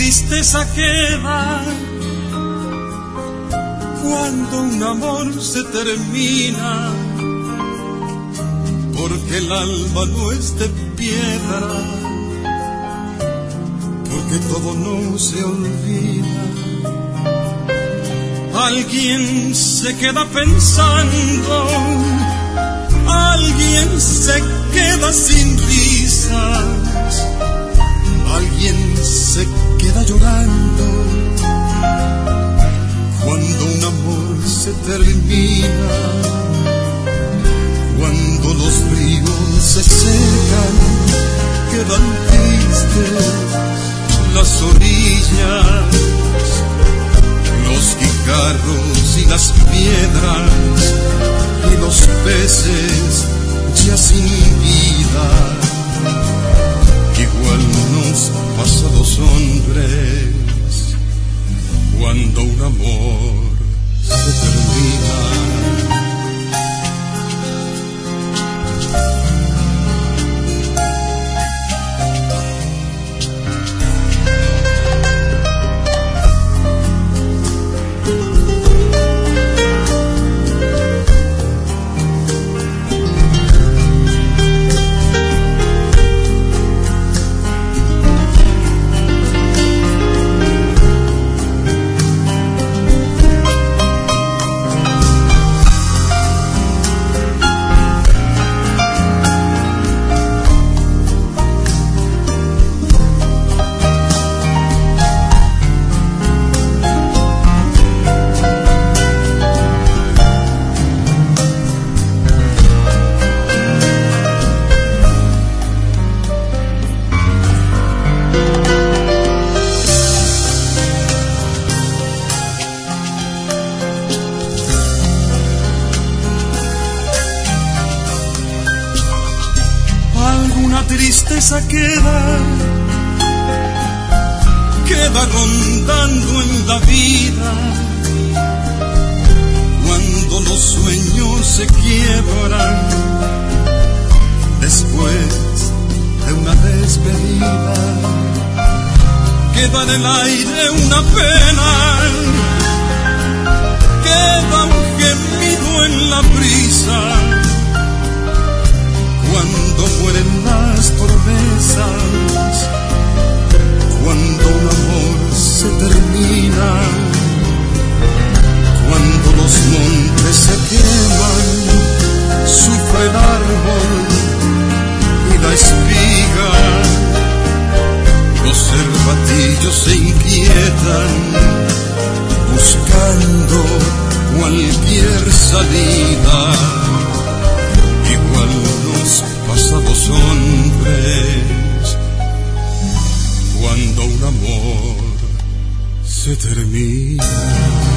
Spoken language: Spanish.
tristeza queda cuando un amor se termina, porque el alma no es de piedra, porque todo no se olvida. Alguien se queda pensando, alguien se queda sin risas, alguien se queda llorando cuando un amor se termina, cuando los ríos se secan, quedan tristes las orillas, los guijarros y las piedras y los peces ya sin vida. Igual nos pasa a los hombres cuando un amor se termina. Tristeza queda rondando en la vida, cuando los sueños se quiebran después de una despedida. Queda en el aire una pena, queda un gemido en la brisa, cuando mueren las promesas, cuando un amor se termina, cuando los montes se queman, sufre el árbol y la espiga, los cervatillos se inquietan buscando cualquier salida. Igual nos pasa a los hombres cuando un amor se termina.